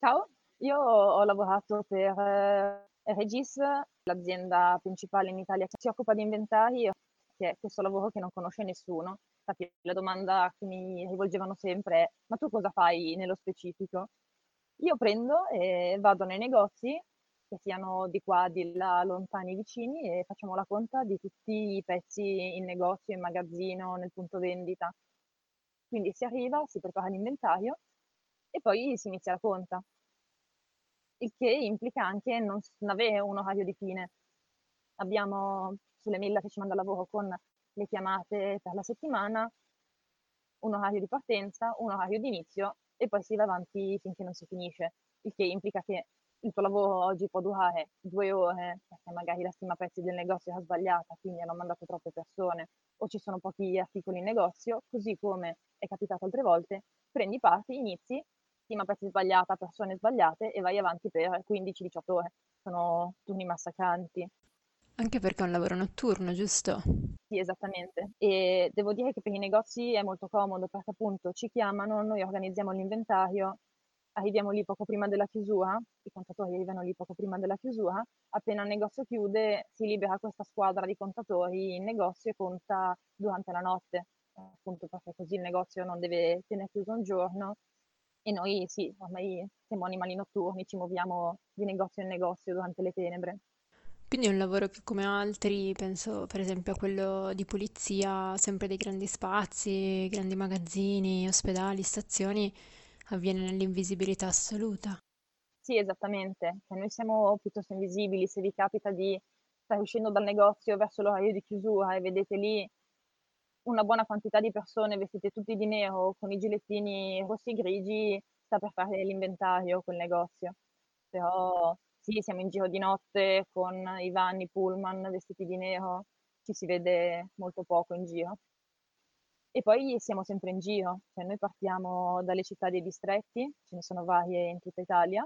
Ciao, io ho lavorato per Regis, l'azienda principale in Italia che si occupa di inventari, che è questo lavoro che non conosce nessuno. Infatti la domanda che mi rivolgevano sempre è: "Ma tu cosa fai nello specifico?" Io prendo e vado nei negozi, che siano di qua, di là, lontani, vicini, e facciamo la conta di tutti i pezzi in negozio, in magazzino, nel punto vendita. Quindi si arriva, si prepara l'inventario e poi si inizia la conta. Il che implica anche non avere un orario di fine. Abbiamo sulle mail che ci manda il lavoro con le chiamate per la settimana, un orario di partenza, un orario di inizio e poi si va avanti finché non si finisce. Il che implica che il tuo lavoro oggi può durare 2 ore, perché magari la stima prezzi del negozio era sbagliata, quindi hanno mandato troppe persone o ci sono pochi articoli in negozio, così come è capitato altre volte, prendi parti, inizi, stima prezzi sbagliata, persone sbagliate e vai avanti per 15-18 ore. Sono turni massacranti. Anche perché è un lavoro notturno, giusto? Sì, esattamente. E devo dire che per i negozi è molto comodo perché appunto ci chiamano, noi organizziamo l'inventario, arriviamo lì poco prima della chiusura, i contatori arrivano lì poco prima della chiusura, appena il negozio chiude si libera questa squadra di contatori in negozio e conta durante la notte, appunto perché così il negozio non deve tenere chiuso un giorno e noi sì, ormai siamo animali notturni, ci muoviamo di negozio in negozio durante le tenebre. Quindi è un lavoro che come altri, penso per esempio a quello di pulizia, sempre dei grandi spazi, grandi magazzini, ospedali, stazioni, avviene nell'invisibilità assoluta. Sì, esattamente. Cioè, noi siamo piuttosto invisibili. Se vi capita di stare uscendo dal negozio verso l'orario di chiusura e vedete lì una buona quantità di persone vestite tutti di nero con i gilettini rossi e grigi, sta per fare l'inventario quel negozio. Però sì, siamo in giro di notte con i van, i pullman vestiti di nero, ci si vede molto poco in giro. E poi siamo sempre in giro, cioè noi partiamo dalle città dei distretti, ce ne sono varie in tutta Italia,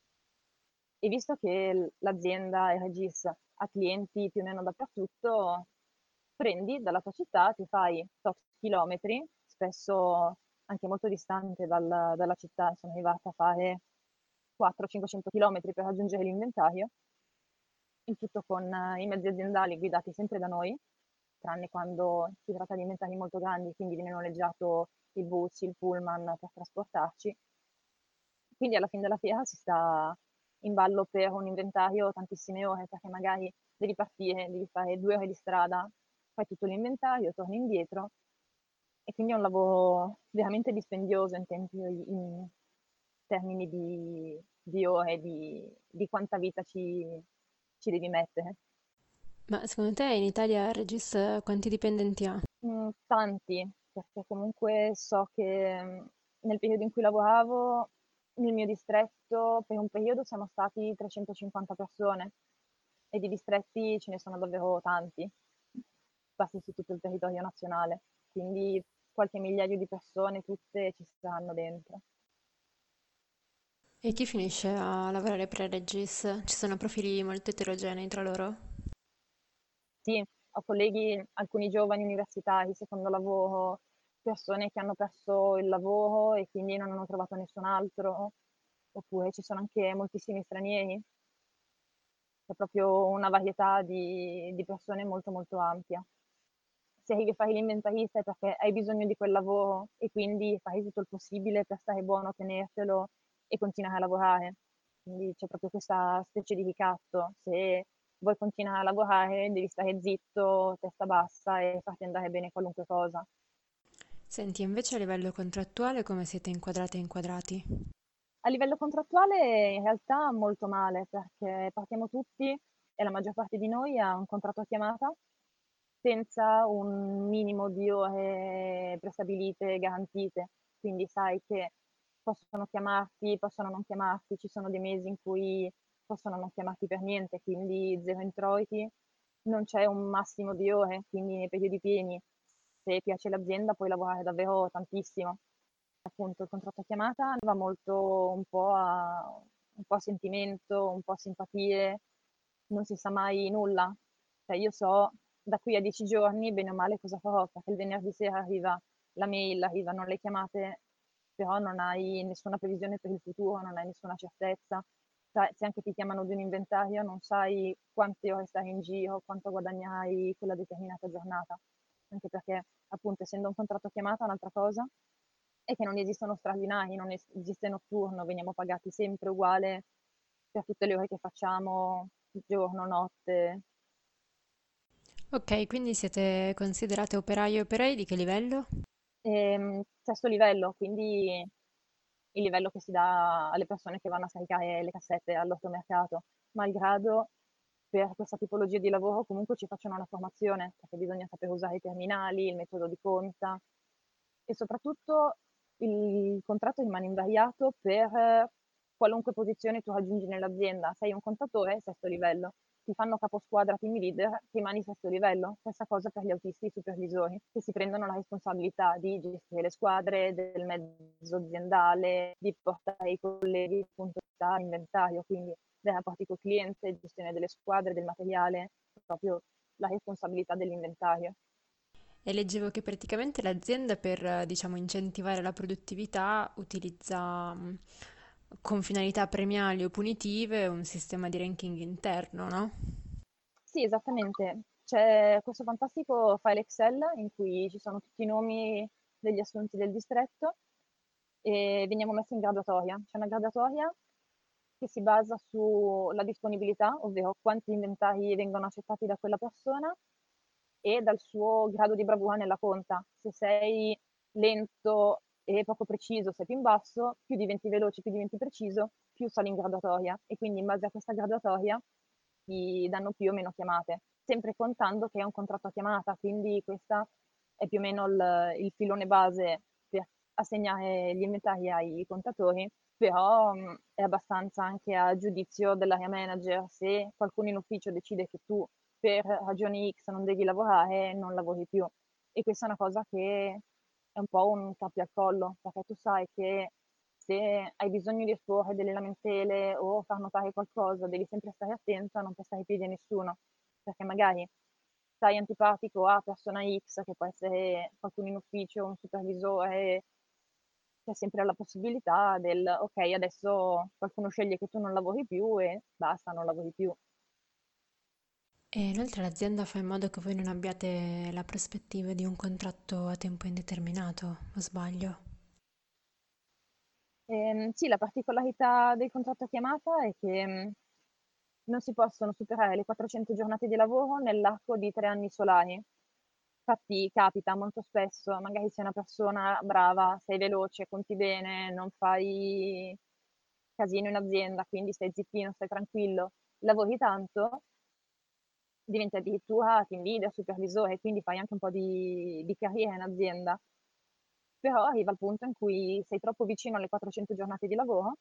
e visto che l'azienda e Regis ha clienti più o meno dappertutto, prendi dalla tua città, ti fai tot chilometri, spesso anche molto distante dalla città, sono arrivata a fare 400-500 chilometri per raggiungere l'inventario, il tutto con i mezzi aziendali guidati sempre da noi, tranne quando si tratta di inventari molto grandi, quindi viene noleggiato il bus, il pullman per trasportarci. Quindi alla fine della fiera si sta in ballo per un inventario tantissime ore, perché magari devi partire, devi fare 2 ore di strada, fai tutto l'inventario, torni indietro e quindi è un lavoro veramente dispendioso in termini di ore, di quanta vita ci devi mettere. Ma secondo te in Italia Regis quanti dipendenti ha? Tanti, perché comunque so che, nel periodo in cui lavoravo, nel mio distretto, per un periodo siamo stati 350 persone e di distretti ce ne sono davvero tanti, sparsi su tutto il territorio nazionale, quindi qualche migliaio di persone tutte ci saranno dentro. E chi finisce a lavorare per Regis? Ci sono profili molto eterogenei tra loro? Sì, ho colleghi, alcuni giovani universitari, secondo lavoro, persone che hanno perso il lavoro e quindi non hanno trovato nessun altro, oppure ci sono anche moltissimi stranieri. C'è proprio una varietà di persone molto molto ampia. Se arrivi a fare l'inventarista è perché hai bisogno di quel lavoro e quindi fai tutto il possibile per stare buono, tenertelo e continuare a lavorare. Quindi c'è proprio questa specie di ricatto. Se vuoi continuare a lavorare devi stare zitto, testa bassa e farti andare bene qualunque cosa. Senti, invece a livello contrattuale come siete inquadrate e inquadrati? A livello contrattuale in realtà molto male, perché partiamo tutti e la maggior parte di noi ha un contratto a chiamata senza un minimo di ore prestabilite e garantite. Quindi sai che possono chiamarti, possono non chiamarti, ci sono dei mesi in cui possono non chiamarti per niente, quindi zero introiti, non c'è un massimo di ore, quindi nei periodi pieni, se piace l'azienda puoi lavorare davvero tantissimo. Appunto il contratto a chiamata va molto un po' a sentimento, un po' a simpatie, non si sa mai nulla. Cioè io so da qui a 10 giorni bene o male cosa farò, perché il venerdì sera arriva la mail, arrivano le chiamate però non hai nessuna previsione per il futuro, non hai nessuna certezza. Cioè, se anche ti chiamano di un inventario, non sai quante ore stai in giro, quanto guadagnerai quella determinata giornata. Anche perché, appunto, essendo un contratto chiamata, un'altra cosa è che non esistono straordinari, non esiste notturno, veniamo pagati sempre uguale per tutte le ore che facciamo, giorno, notte. Ok, quindi siete considerate operaie e operai di che livello? Sesto livello, quindi il livello che si dà alle persone che vanno a scaricare le cassette all'automercato, malgrado per questa tipologia di lavoro comunque ci facciano una formazione, perché bisogna saper usare i terminali, il metodo di conta e soprattutto il contratto rimane invariato per qualunque posizione tu raggiungi nell'azienda. Sei un contatore, sesto livello. Ti fanno caposquadra, team leader, rimani sesto livello. Stessa cosa per gli autisti e i supervisori, che si prendono la responsabilità di gestire le squadre, del mezzo aziendale, di portare i colleghi appunto inventario, quindi dei rapporti col cliente, gestione delle squadre, del materiale, proprio la responsabilità dell'inventario. E leggevo che praticamente l'azienda per, diciamo, incentivare la produttività utilizza con finalità premiali o punitive un sistema di ranking interno, no? Sì, esattamente. C'è questo fantastico file Excel in cui ci sono tutti i nomi degli assunti del distretto e veniamo messi in graduatoria. C'è una graduatoria che si basa sulla disponibilità, ovvero quanti inventari vengono accettati da quella persona e dal suo grado di bravura nella conta. Se sei lento e poco preciso, sei più in basso, più diventi veloce, più diventi preciso, più sali in graduatoria. E quindi in base a questa graduatoria ti danno più o meno chiamate, sempre contando che è un contratto a chiamata, quindi questa è più o meno il filone base per assegnare gli inventari ai contatori, però è abbastanza anche a giudizio dell'area manager. Se qualcuno in ufficio decide che tu per ragioni X non devi lavorare, non lavori più. E questa è una cosa che è un po' un cappio al collo, perché tu sai che se hai bisogno di esporre delle lamentele o far notare qualcosa, devi sempre stare attento a non pestare i piedi a nessuno, perché magari stai antipatico a persona X, che può essere qualcuno in ufficio, un supervisore, c'è sempre la possibilità del ok, adesso qualcuno sceglie che tu non lavori più e basta, non lavori più. E inoltre l'azienda fa in modo che voi non abbiate la prospettiva di un contratto a tempo indeterminato, o sbaglio? Sì, la particolarità del contratto a chiamata è che non si possono superare le 400 giornate di lavoro nell'arco di 3 anni solari. Infatti capita molto spesso, magari sei una persona brava, sei veloce, conti bene, non fai casino in azienda, quindi stai zittino, stai tranquillo, lavori tanto, diventi addirittura team leader, supervisore, quindi fai anche un po' di carriera in azienda. Però arriva il punto in cui sei troppo vicino alle 400 giornate di lavoro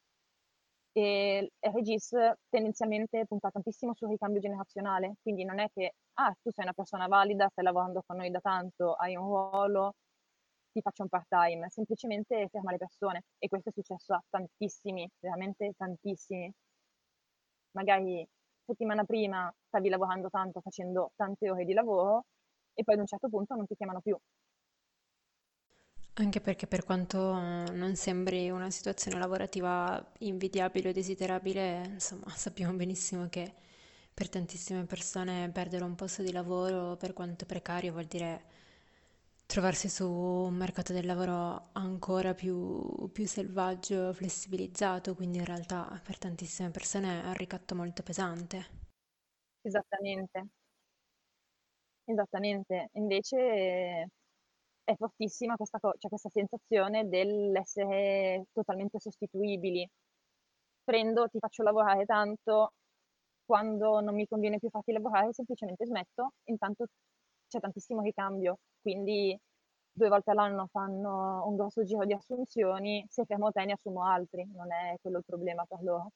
e Regis tendenzialmente punta tantissimo sul ricambio generazionale, quindi non è che, ah, tu sei una persona valida, stai lavorando con noi da tanto, hai un ruolo, ti faccio un part-time, semplicemente ferma le persone e questo è successo a tantissimi, veramente tantissimi. Magari settimana prima stavi lavorando tanto, facendo tante ore di lavoro e poi ad un certo punto non ti chiamano più. Anche perché per quanto non sembri una situazione lavorativa invidiabile o desiderabile, insomma, sappiamo benissimo che per tantissime persone perdere un posto di lavoro, per quanto precario, vuol dire trovarsi su un mercato del lavoro ancora più selvaggio, flessibilizzato, quindi in realtà per tantissime persone è un ricatto molto pesante. Esattamente, esattamente. Invece è fortissima cioè questa sensazione dell'essere totalmente sostituibili. Prendo, ti faccio lavorare tanto, quando non mi conviene più farti lavorare semplicemente smetto, intanto c'è tantissimo ricambio, quindi 2 volte all'anno fanno un grosso giro di assunzioni, se fermo te ne assumo altri, non è quello il problema per loro.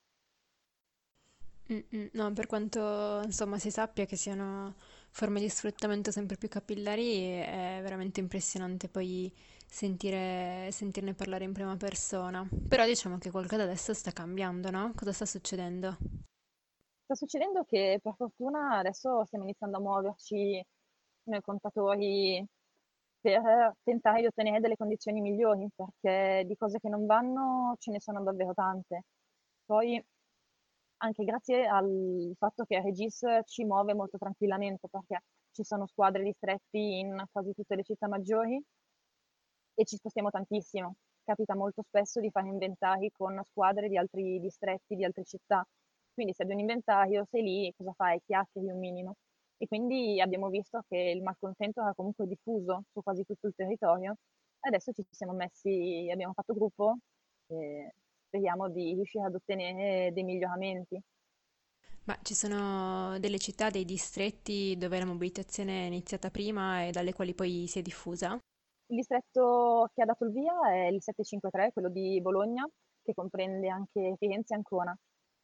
No, per quanto insomma si sappia che siano forme di sfruttamento sempre più capillari, è veramente impressionante poi sentirne parlare in prima persona. Però diciamo che qualcosa adesso sta cambiando, no? Cosa sta succedendo? Sta succedendo che per fortuna adesso stiamo iniziando a muoverci noi contatori per tentare di ottenere delle condizioni migliori, perché di cose che non vanno ce ne sono davvero tante. Poi anche grazie al fatto che Regis ci muove molto tranquillamente, perché ci sono squadre distretti in quasi tutte le città maggiori e ci spostiamo tantissimo. Capita molto spesso di fare inventari con squadre di altri distretti, di altre città. Quindi se abbiamo un inventario, sei lì, cosa fai? Chiacchieri un minimo. E quindi abbiamo visto che il malcontento era comunque diffuso su quasi tutto il territorio. E adesso ci siamo messi, abbiamo fatto gruppo e speriamo di riuscire ad ottenere dei miglioramenti. Ma ci sono delle città, dei distretti dove la mobilitazione è iniziata prima e dalle quali poi si è diffusa? Il distretto che ha dato il via è il 753, quello di Bologna, che comprende anche Firenze e Ancona.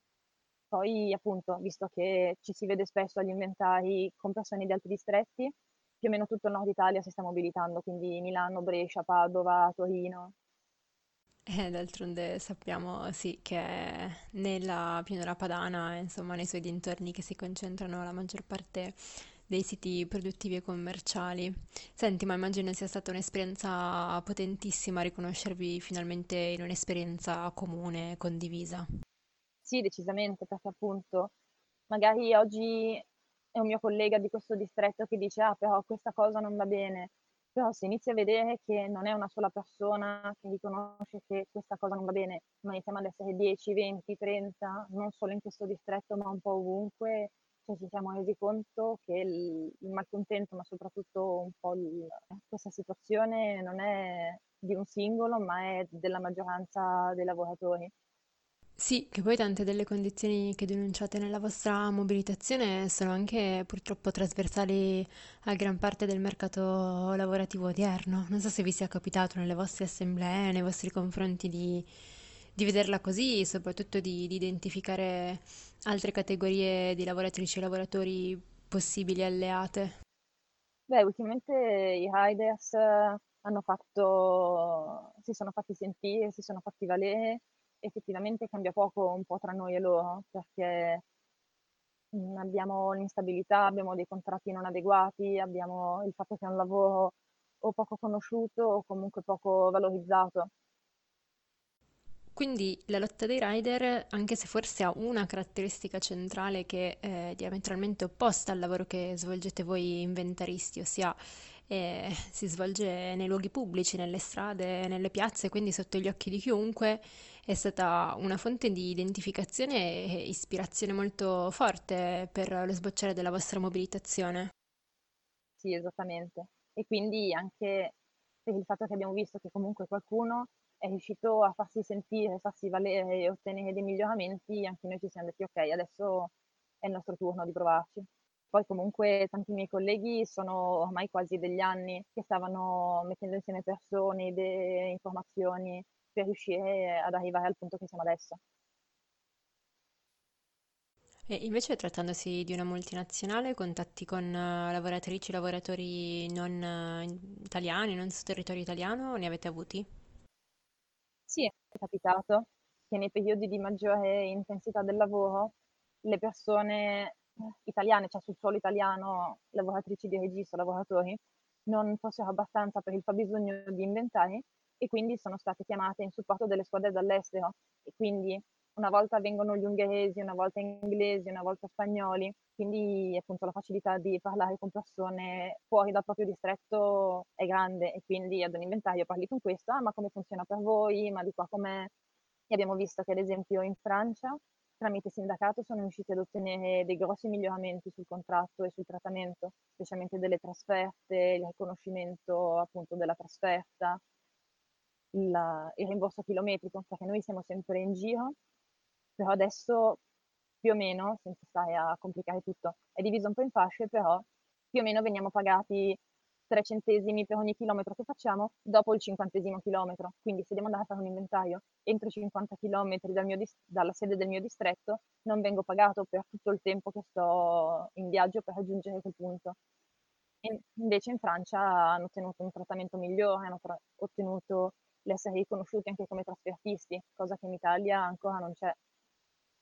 Poi, appunto, visto che ci si vede spesso agli inventari con persone di altri distretti, più o meno tutto il nord Italia si sta mobilitando, quindi Milano, Brescia, Padova, Torino. D'altronde sappiamo sì che è nella pianura padana, insomma nei suoi dintorni che si concentrano la maggior parte dei siti produttivi e commerciali. Senti, ma immagino sia stata un'esperienza potentissima riconoscervi finalmente in un'esperienza comune, condivisa. Sì, decisamente, perché appunto magari oggi è un mio collega di questo distretto che dice, ah, però questa cosa non va bene, però se inizi a vedere che non è una sola persona che riconosce che questa cosa non va bene, ma iniziamo ad essere 10, 20, 30, non solo in questo distretto, ma un po' ovunque, cioè ci siamo resi conto che il malcontento, ma soprattutto un po' questa situazione non è di un singolo, ma è della maggioranza dei lavoratori. Sì, che poi tante delle condizioni che denunciate nella vostra mobilitazione sono anche purtroppo trasversali a gran parte del mercato lavorativo odierno. Non so se vi sia capitato nelle vostre assemblee, nei vostri confronti di vederla così, soprattutto di identificare altre categorie di lavoratrici e lavoratori possibili alleate. Beh, ultimamente i riders si sono fatti sentire, si sono fatti valere. Effettivamente cambia poco un po' tra noi e loro, perché abbiamo l'instabilità, abbiamo dei contratti non adeguati, abbiamo il fatto che è un lavoro o poco conosciuto o comunque poco valorizzato. Quindi la lotta dei rider, anche se forse ha una caratteristica centrale che è diametralmente opposta al lavoro che svolgete voi inventaristi, ossia si svolge nei luoghi pubblici, nelle strade, nelle piazze, quindi sotto gli occhi di chiunque, è stata una fonte di identificazione e ispirazione molto forte per lo sbocciare della vostra mobilitazione. Sì, esattamente. E quindi anche per il fatto che abbiamo visto che comunque qualcuno è riuscito a farsi sentire, farsi valere e ottenere dei miglioramenti, anche noi ci siamo detti ok, adesso è il nostro turno di provarci. Poi comunque tanti miei colleghi sono ormai quasi degli anni che stavano mettendo insieme persone, idee, informazioni per riuscire ad arrivare al punto che siamo adesso. E invece trattandosi di una multinazionale, contatti con lavoratrici e lavoratori non italiani, non su territorio italiano, ne avete avuti? Sì, è capitato che nei periodi di maggiore intensità del lavoro le persone italiane, cioè sul suolo italiano, lavoratrici di registro, lavoratori, non fossero abbastanza per il fabbisogno di inventari e quindi sono state chiamate in supporto delle squadre dall'estero. E quindi una volta vengono gli ungheresi, una volta inglesi, una volta spagnoli, quindi appunto la facilità di parlare con persone fuori dal proprio distretto è grande e quindi ad un inventario parli con questo, ah ma come funziona per voi, ma di qua com'è? E abbiamo visto che ad esempio in Francia tramite sindacato sono riusciti ad ottenere dei grossi miglioramenti sul contratto e sul trattamento, specialmente delle trasferte, il riconoscimento appunto della trasferta, il rimborso chilometrico, perché noi siamo sempre in giro, però adesso più o meno, senza stare a complicare tutto, è diviso un po' in fasce, però più o meno veniamo pagati 3 centesimi per ogni chilometro che facciamo dopo il 50° chilometro. Quindi se devo andare a fare un inventario entro i 50 chilometri dalla sede del mio distretto, non vengo pagato per tutto il tempo che sto in viaggio per raggiungere quel punto. E invece in Francia hanno ottenuto un trattamento migliore, hanno ottenuto l'essere riconosciuti anche come trasfertisti, cosa che in Italia ancora non c'è.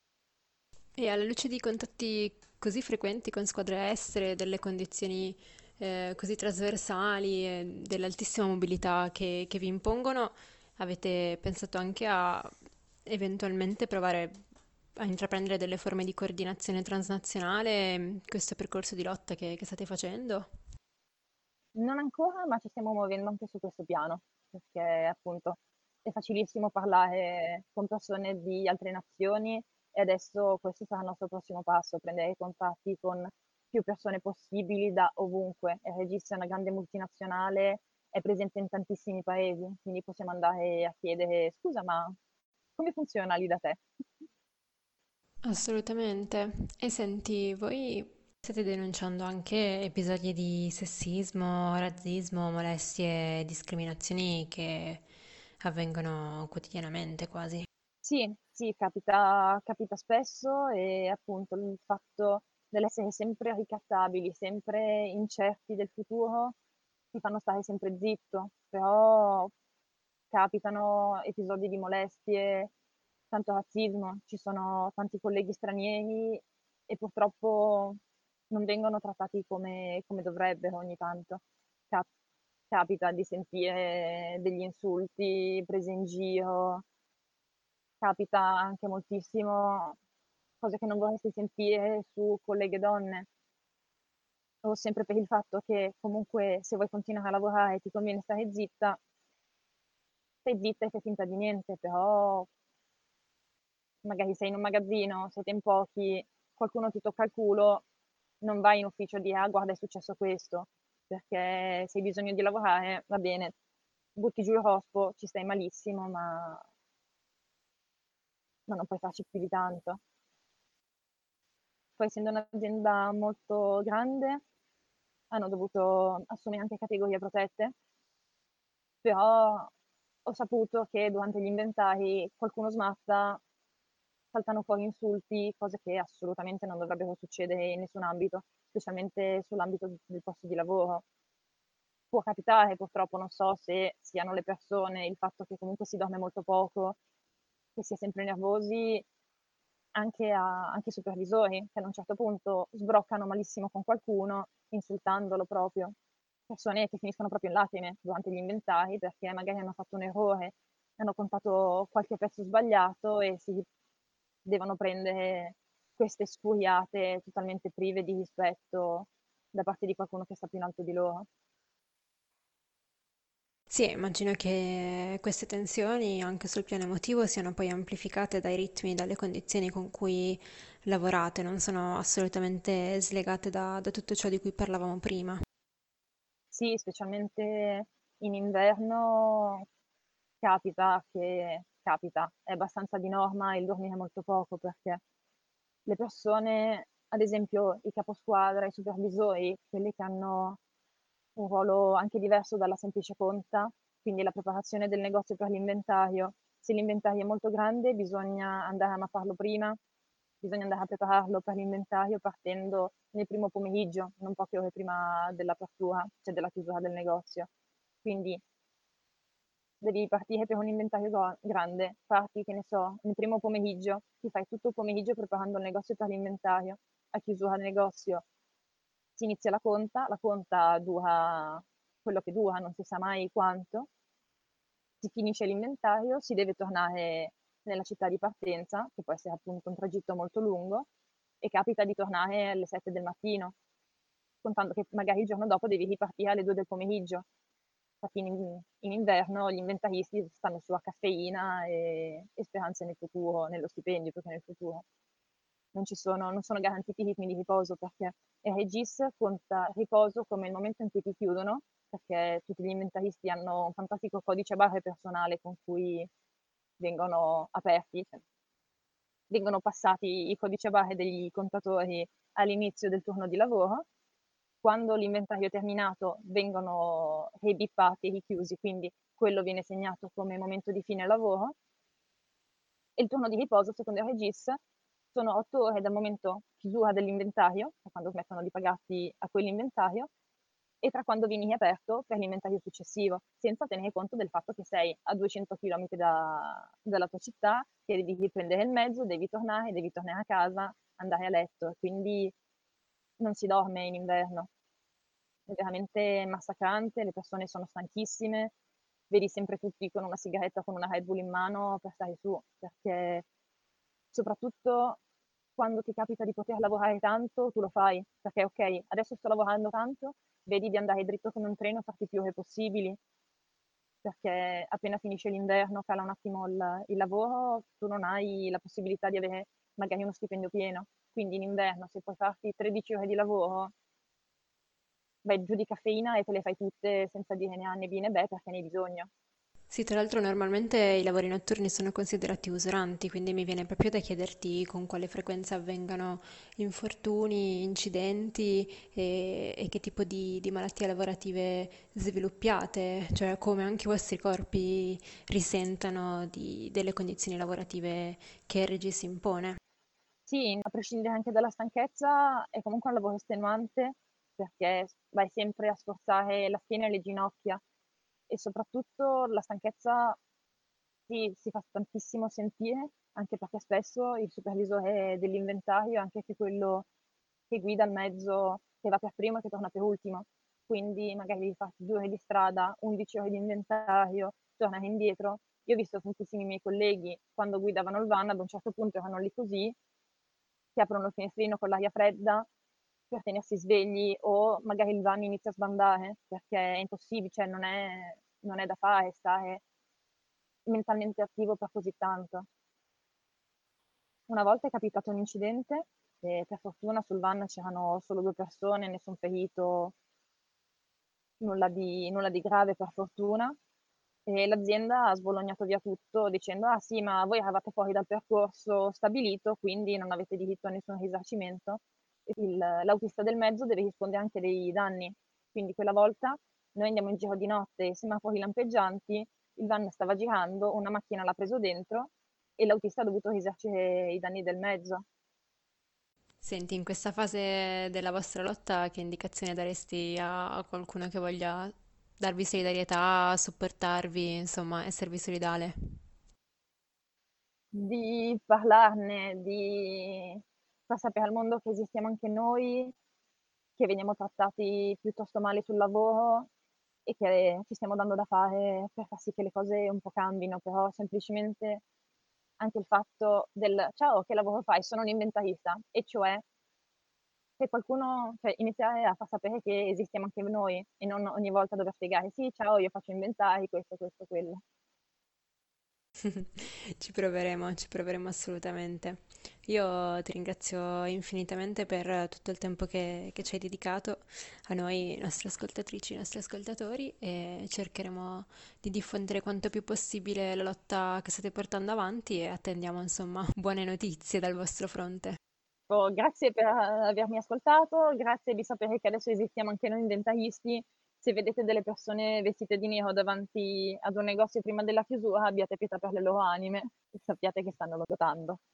E alla luce di contatti così frequenti con squadre estere, delle condizioni così trasversali e dell'altissima mobilità che vi impongono, avete pensato anche a eventualmente provare a intraprendere delle forme di coordinazione transnazionale, questo percorso di lotta che state facendo? Non ancora, ma ci stiamo muovendo anche su questo piano, perché appunto è facilissimo parlare con persone di altre nazioni e adesso questo sarà il nostro prossimo passo, prendere contatti con più persone possibili da ovunque. Il Regis è una grande multinazionale, è presente in tantissimi paesi, quindi possiamo andare a chiedere, scusa, ma come funziona lì da te? Assolutamente. E senti, voi state denunciando anche episodi di sessismo, razzismo, molestie e discriminazioni che avvengono quotidianamente quasi. Sì, sì, capita spesso e appunto il fatto dell'essere sempre ricattabili, sempre incerti del futuro, ti fanno stare sempre zitto, però capitano episodi di molestie, tanto razzismo, ci sono tanti colleghi stranieri e purtroppo non vengono trattati come dovrebbero ogni tanto. Cap- Capita di sentire degli insulti, prese in giro, capita anche moltissimo cose che non vorresti sentire su colleghe donne, o sempre per il fatto che comunque se vuoi continuare a lavorare ti conviene stare zitta, stai zitta e fai finta di niente, però magari sei in un magazzino, siete in pochi, qualcuno ti tocca il culo, non vai in ufficio a dire ah guarda è successo questo, perché se hai bisogno di lavorare va bene, butti giù il rospo, ci stai malissimo, ma non puoi farci più di tanto. Poi essendo un'azienda molto grande, hanno dovuto assumere anche categorie protette, però ho saputo che durante gli inventari qualcuno smazza, saltano fuori insulti, cose che assolutamente non dovrebbero succedere in nessun ambito, specialmente sull'ambito del posto di lavoro. Può capitare, purtroppo, non so se siano le persone, il fatto che comunque si dorme molto poco, che si è sempre nervosi, anche i supervisori, che a un certo punto sbroccano malissimo con qualcuno, insultandolo proprio. Persone che finiscono proprio in lacrime durante gli inventari perché magari hanno fatto un errore, hanno contato qualche pezzo sbagliato e si devono prendere queste sfuriate totalmente prive di rispetto da parte di qualcuno che sta più in alto di loro. Sì, immagino che queste tensioni anche sul piano emotivo siano poi amplificate dai ritmi, dalle condizioni con cui lavorate, non sono assolutamente slegate da tutto ciò di cui parlavamo prima. Sì, specialmente in inverno capita, è abbastanza di norma il dormire molto poco perché le persone, ad esempio i caposquadra, i supervisori, quelli che hanno un ruolo anche diverso dalla semplice conta, quindi la preparazione del negozio per l'inventario. Se l'inventario è molto grande bisogna andare a mapparlo prima, bisogna andare a prepararlo per l'inventario partendo nel primo pomeriggio, non poche ore prima dell'apertura, cioè della chiusura del negozio. Quindi devi partire per un inventario grande, parti, che ne so, nel primo pomeriggio, ti fai tutto il pomeriggio preparando il negozio per l'inventario, a chiusura del negozio si inizia la conta dura quello che dura, non si sa mai quanto, si finisce l'inventario, si deve tornare nella città di partenza, che può essere appunto un tragitto molto lungo, e capita di tornare alle 7 del mattino, contando che magari il giorno dopo devi ripartire alle 2 del pomeriggio. Infatti in inverno gli inventaristi stanno su a caffeina e speranze nel futuro, nello stipendio più che nel futuro. Non sono garantiti i ritmi di riposo perché il Regis conta riposo come il momento in cui ti chiudono, perché tutti gli inventaristi hanno un fantastico codice barre personale con cui vengono aperti, cioè vengono passati i codici barre degli contatori all'inizio del turno di lavoro. Quando l'inventario è terminato vengono ribippati e richiusi, quindi quello viene segnato come momento di fine lavoro. E il turno di riposo, secondo il Regis, sono 8 ore dal momento chiusura dell'inventario, da quando smettono di pagarti a quell'inventario, e tra quando vieni riaperto per l'inventario successivo, senza tenere conto del fatto che sei a 200 km dalla tua città, che devi riprendere il mezzo, devi tornare a casa, andare a letto, quindi non si dorme in inverno. È veramente massacrante, le persone sono stanchissime, vedi sempre tutti con una sigaretta, con una Red Bull in mano per stare su, perché soprattutto quando ti capita di poter lavorare tanto, tu lo fai, perché okay, adesso sto lavorando tanto, vedi di andare dritto come un treno, farti più ore possibili, perché appena finisce l'inverno, cala un attimo il lavoro, tu non hai la possibilità di avere magari uno stipendio pieno. Quindi in inverno, se puoi farti 13 ore di lavoro, vai giù di caffeina e te le fai tutte senza dire né A né B né beh, perché ne hai bisogno. Sì, tra l'altro normalmente i lavori notturni sono considerati usuranti, quindi mi viene proprio da chiederti con quale frequenza avvengano infortuni, incidenti e che tipo di malattie lavorative sviluppiate, cioè come anche i vostri corpi risentano delle condizioni lavorative che il Regis si impone. Sì, a prescindere anche dalla stanchezza, è comunque un lavoro estenuante perché vai sempre a sforzare la schiena e le ginocchia e soprattutto la stanchezza si fa tantissimo sentire, anche perché spesso il supervisore dell'inventario è anche che quello che guida il mezzo che va per primo e che torna per ultimo. Quindi magari devi farti 2 ore di strada, 11 ore di inventario, tornare indietro. Io ho visto tantissimi miei colleghi quando guidavano il van, ad un certo punto erano lì così, che aprono il finestrino con l'aria fredda per tenersi svegli o magari il van inizia a sbandare perché è impossibile, cioè non è da fare stare mentalmente attivo per così tanto. Una volta è capitato un incidente e per fortuna sul van c'erano solo 2 persone, nessun ferito, nulla di grave per fortuna. E l'azienda ha sbolognato via tutto dicendo: "Ah sì, ma voi eravate fuori dal percorso stabilito, quindi non avete diritto a nessun risarcimento. L'autista del mezzo deve rispondere anche dei danni". Quindi quella volta noi andiamo in giro di notte, semafori lampeggianti, il van stava girando, una macchina l'ha preso dentro e l'autista ha dovuto risarcire i danni del mezzo. Senti, in questa fase della vostra lotta, che indicazione daresti a qualcuno che voglia darvi solidarietà, supportarvi, insomma, esservi solidale? Di parlarne, di far sapere al mondo che esistiamo anche noi, che veniamo trattati piuttosto male sul lavoro e che ci stiamo dando da fare per far sì che le cose un po' cambino, però semplicemente anche il fatto del: "Ciao, che lavoro fai? Sono un inventarista." E cioè, se qualcuno cioè iniziare a far sapere che esistiamo anche noi e non ogni volta dover spiegare: "Sì, ciao, io faccio inventari, questo, quello." Ci proveremo assolutamente. Io ti ringrazio infinitamente per tutto il tempo che ci hai dedicato a noi, nostre ascoltatrici, nostri ascoltatori, e cercheremo di diffondere quanto più possibile la lotta che state portando avanti e attendiamo, insomma, buone notizie dal vostro fronte. Grazie per avermi ascoltato, grazie di sapere che adesso esistiamo anche noi inventaristi. Se vedete delle persone vestite di nero davanti ad un negozio prima della chiusura, abbiate pietà per le loro anime e sappiate che stanno lottando.